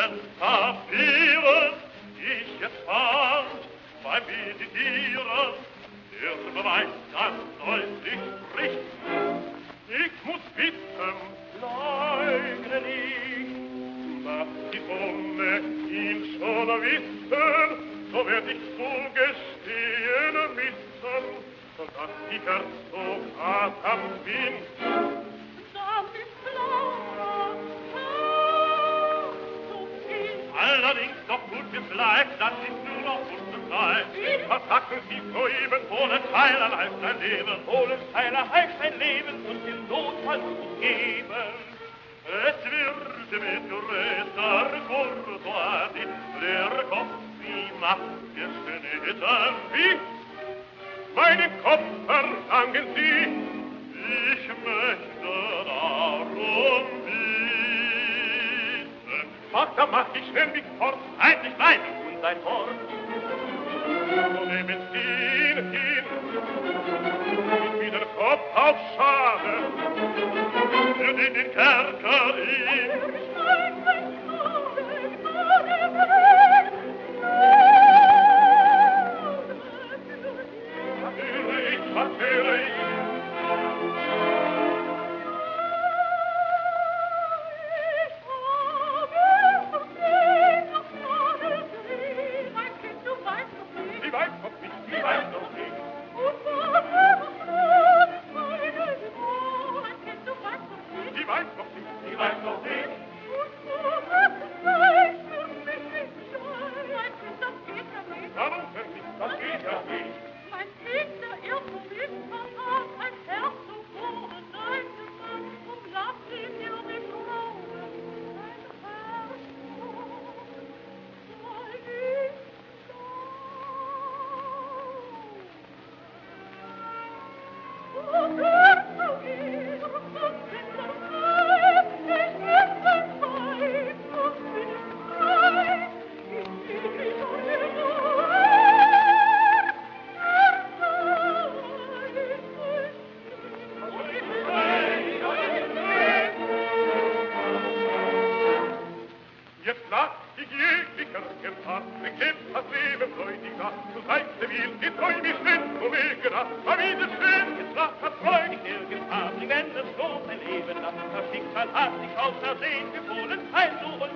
Leben Papiere, ich jetzt fand, beim Meditieren, der Beweis ganz deutlich spricht. Ich muss bitten, leugne nicht, was die Sonne ihn schon wissen, so werd ich zugestehen müssen, dass ich Herzog Adam bin. Das ist klar, so viel. Allerdings doch gut bleibt, das ist nur noch gute Zeit. Was sagten Sie soeben, ohne Teiler heißt ein Leben, ohne Teiler heißt ein Leben und im Notfall zu geben. Es wird mit größer Courtoisie der Kopf wie Macht geschnitten. Wie? Meinen Kopf verlangen Sie, ich möchte darum wissen. Ach, da mach ich schnell mich fort, eigentlich nein, und sein Wort. So nehmen Sie ihn hin, wie den Kopf auf Schade, für den Kerker ihn. Was höre ich? Sie weiß doch nicht, sie weiß doch nicht. Sie weiß doch nicht, sie weiß doch nicht. Warum denn nicht? Das geht ja nicht. Mein Kinder, ihr verliebt hat ein Herz so wohnen, nein, lasst ihn mir nicht trauen, ein Herz soll ich sein. O hört zu ihr, und bin so frei, ich bin so frei, und bin frei, ich bin so Jetzt lasst die jeglicher Gefahr, bekämpft das Leben freudiger, zu sein zivil, die Träume schlimm, wo wegerer, war wieder schön, jetzt lasst das freudig nirgends haben, wenn es bloß ein Leben lasst, das Schicksal hat sich aus Versehen befohlen, ein so und